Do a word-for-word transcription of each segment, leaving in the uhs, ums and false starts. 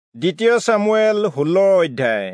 দ্বিতীয় সামুৱেল ষোল্ল অধ্যায়।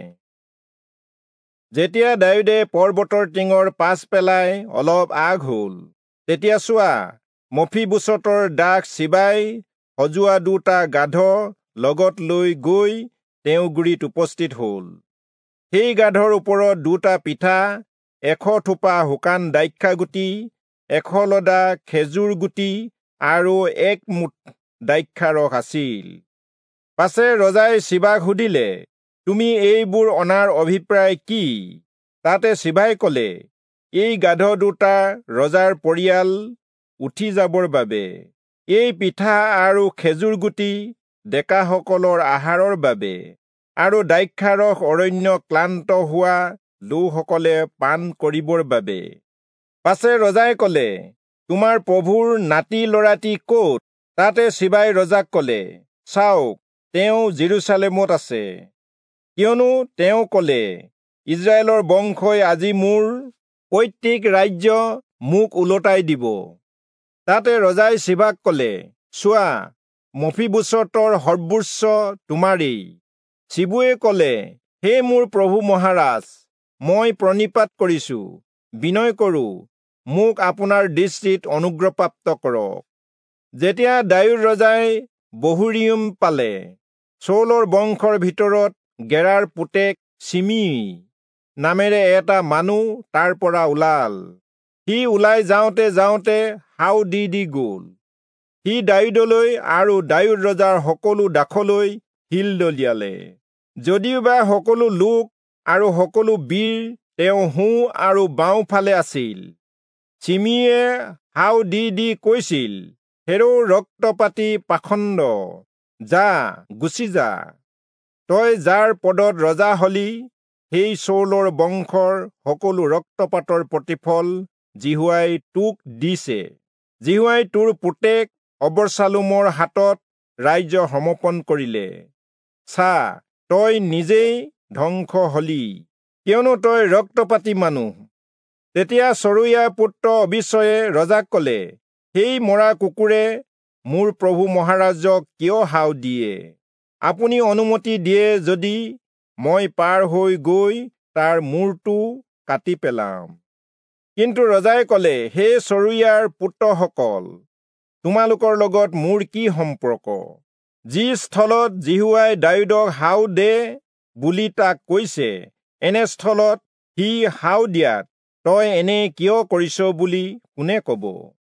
যেতিয়া দাউদে পৰ্বতৰ টিঙৰ পাছ পেলাই অলপ আগ হ'ল, তেতিয়া চোৱা, মফিবোশ্বতৰ দাস চিবাই সজোৱা দুটা গাধ লগত লৈ গৈ তেওঁ গুৰিত উপস্থিত হ'ল। সেই গাধৰ ওপৰত দুটা পিঠা, এশ থোপা শুকান দ্ৰাক্ষা গুটি, এশ লডা খেজুৰ গুটি আৰু এক মুঠ দ্ৰাক্ষা ৰস আছিল। পাছে ৰজাই চিবাক সুধিলে, তুমি এইবোৰ অনাৰ অভিপ্ৰায় কি? তাতে চিবাই ক'লে, এই গাধ দুটা ৰজাৰ পৰিয়াল উঠি যাবৰ বাবে, এই পিঠা আৰু খেজুৰ গুটি ডেকাসকলৰ আহাৰৰ বাবে, আৰু দ্ৰাক্ষা ৰস অৰণ্য ক্লান্ত হোৱা লোকসকলে পান কৰিবৰ বাবে। পাছে ৰজাই ক'লে, তোমাৰ প্ৰভুৰ নাতি ল'ৰাটি ক'ত? তাতে চিবাই ৰজাক ক'লে, চাওক, তেওঁ জেৰুচালেমত আছে। কিয়নো তেওঁ ক'লে, ইজৰাইলৰ বংশই আজি মোৰ পৈতৃক ৰাজ্য মোক ওলটাই দিব। তাতে ৰজাই চিবাক ক'লে, চোৱা, মফিবোশ্বতৰ সৰ্বোচ্চ তোমাৰেই। চিবুৱে ক'লে, হে মোৰ প্ৰভু মহাৰাজ, মই প্ৰণিপাত কৰিছো, বিনয় কৰোঁ, মোক আপোনাৰ দৃষ্টিত অনুগ্ৰহপ্ৰাপ্ত কৰক। যেতিয়া দাউদ ৰজাই বহুৰিম পালে, চৌলৰ বংশৰ ভিতৰত গেৰাৰ পুতেক চিমিই নামেৰে এটা মানুহ তাৰ পৰা ওলাল। সি ওলাই যাওঁতে যাওঁতে হাও দি দি গ'ল। সি দাউদলৈ আৰু দাউদ ৰজাৰ সকলো দাসলৈ শিল দলিয়ালে। যদিওবা সকলো লোক আৰু সকলো বীৰ তেওঁ সোঁ আৰু বাওঁফালে আছিল, চিমিয়ে হাও দি দি কৈছিল, হেৰৌ ৰক্তপাতী পাখণ্ড, যা, গুচি যা। তই যাৰ পদত ৰজা হলি, সেই চৌলৰ বংশৰ সকলো ৰক্তপাতৰ প্ৰতিফল জিহুৱাই তোক দিছে। জিহুৱাই তোৰ পুতেক অবছালোমৰ হাতত ৰাজ্য সমৰ্পণ কৰিলে। চা, তই নিজেই ধ্বংস হলি, কিয়নো তই ৰক্তপাতী মানুহ। তেতিয়া চৰুয়াৰ পুত্ৰ অবিশ্বয়ে ৰজাক ক'লে, সেই মৰা কুকুৰে মোৰ প্ৰভু মহাৰাজক কিয় হাও দিয়ে? আপুনি অনুমতি দিয়ে যদি মই পাৰ হৈ গৈ তাৰ মূৰটো কাটি পেলাম। কিন্তু ৰজাই ক'লে, হে চৰুয়াৰ পুত্ৰসকল, তোমালোকৰ লগত মোৰ কি সম্পৰ্ক? যি স্থলত জিহুৱাই দাউদক হাও দে বুলি তাক কৈছে, এনে স্থলত সি হাও দিয়াত তই এনে কিয় কৰিছ বুলি কোনে ক'ব?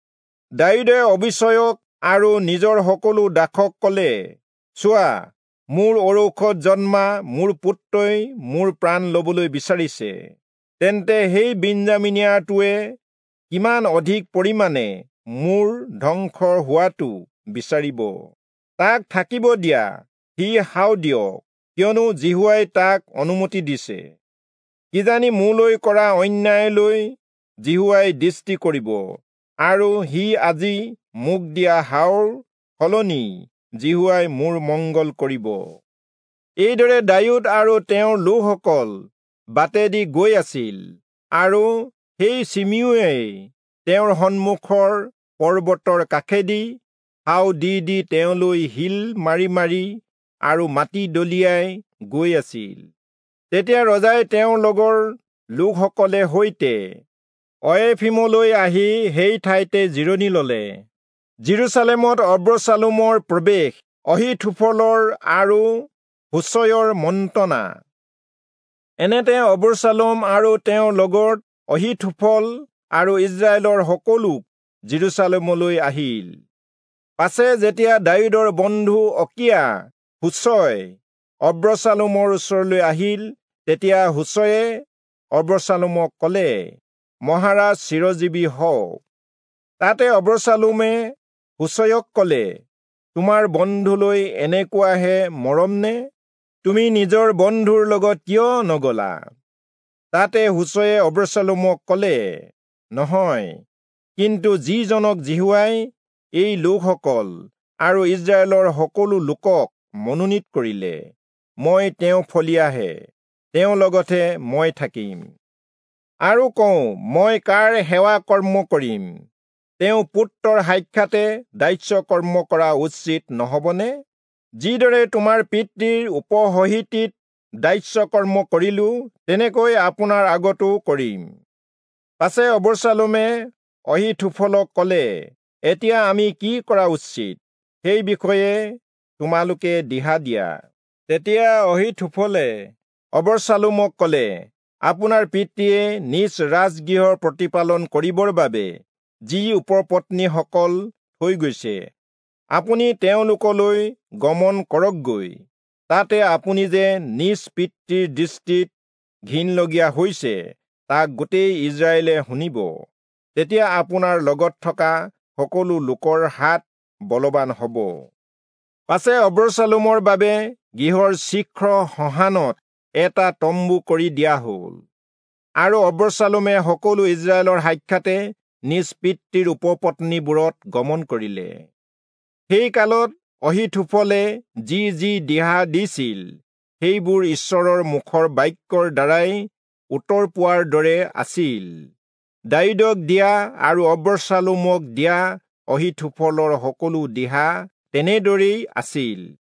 দাউদে অবিশ্বয়ক আৰু নিজৰ সকলো দাসক ক'লে, চোৱা, মোৰ ঔৰসত জন্মা মোৰ পুত্ৰই মোৰ প্ৰাণ ল'বলৈ বিচাৰিছে। তেন্তে সেই বিঞ্জামিনীয়াটোৱে কিমান অধিক পৰিমাণে মোৰ ধ্বংস হোৱাটো বিচাৰিব। তাক থাকিব দিয়া, সি হাও দিয়ক, কিয়নো জিহুৱাই তাক অনুমতি দিছে। কিজানি মোলৈ কৰা অন্যায়লৈ জিহুৱাই দৃষ্টি কৰিব, আৰু সি আজি মোক দিয়া হাওৰ সলনি জিহুৱাই মোৰ মংগল কৰিব। এইদৰে দাউদ আৰু তেওঁৰ লোকসকল বাটেদি গৈ আছিল, আৰু সেই চিমিউৱে তেওঁৰ সন্মুখৰ পৰ্বতৰ কাষেদি হাও দি দি তেওঁলৈ শিল মাৰি মাৰি আৰু মাটি দলিয়াই গৈ আছিল। তেতিয়া ৰজাই তেওঁৰ লগৰ লোকসকলে সৈতে অয়েফিমলৈ আহি সেই ঠাইতে জিৰণি ল'লে। জেৰুচালেমত অবছালোমৰ প্ৰৱেশ, অহিথোফলৰ আৰু হুশ্বয়ৰ মন্ত্ৰণা। এনেতে অবছালোম আৰু তেওঁৰ লগত অহিথোফল আৰু ইজৰাইলৰ সকলোক জেৰুচালেমলৈ আহিল। পাছে যেতিয়া দাউদৰ বন্ধু অকিয়া হুশ্বয় অবছালোমৰ ওচৰলৈ আহিল, তেতিয়া হুশ্বয়ে অবছালোমক ক'লে, মহাৰাজ চিৰজীৱী হওক। তাতে অবছালোমে হুশ্বয়ক ক'লে, তোমাৰ বন্ধুলৈ এনেকুৱাহে মৰমনে? তুমি নিজৰ বন্ধুৰ লগত কিয় নগলা? তাতে হুশ্বয়ে অবছালোমক ক'লে, নহয়, কিন্তু যিজনক জিহুৱাই এই লোকসকল আৰু ইজৰাইলৰ সকলো লোকক মনোনীত কৰিলে, মই তেওঁ ফলিয়াহে, তেওঁৰ লগতহে মই থাকিম। আৰু কওঁ, মই কাৰ সেৱা কৰ্ম কৰিম? তেওঁ পুত্ৰৰ সাক্ষাতে দাস্য কৰ্ম কৰা উচিত নহ'বনে? যিদৰে তোমাৰ পিতৃৰ উপহহিতিত দাস্যকৰ্ম কৰিলো, তেনেকৈ আপোনাৰ আগতো কৰিম। পাছে অবছালোমে অহিথোফলক ক'লে, এতিয়া আমি কি কৰা উচিত, সেই বিষয়ে তোমালোকে দিহা দিয়া। তেতিয়া অহিথোফলে অবছালোমক ক'লে, আপোনাৰ পিতৃয়ে নিজ ৰাজগৃহৰ প্ৰতিপালন কৰিবৰ বাবে যি উপপত্নীসকল থৈ গৈছে, আপুনি তেওঁলোকলৈ গমন কৰকগৈ। তাতে আপুনি যে নিজ পিতৃৰ দৃষ্টিত ঘিনলগীয়া হৈছে, তাক গোটেই ইজৰাইলে শুনিব। তেতিয়া আপোনাৰ লগত থকা সকলো লোকৰ হাত বলৱান হ'ব। পাছে অবছালোমৰ বাবে গৃহৰ শীঘ্ৰ শহানত এটা তম্বু কৰি দিয়া হ'ল, আৰু অবছালোমে সকলো ইজৰাইলৰ সাক্ষাতে নিজ পিতৃৰ উপপত্নীবোৰত গমন কৰিলে। সেই কালত অহিথোফলে যি যি দিহা দিছিল, সেইবোৰ ঈশ্বৰৰ মুখৰ বাক্যৰ দ্বাৰাই উত্তৰ পোৱাৰ দৰে আছিল। দাৱীদক দিয়া আৰু অবছালোমক দিয়া অহিথোফলৰ সকলো দিহা তেনেদৰেই আছিল।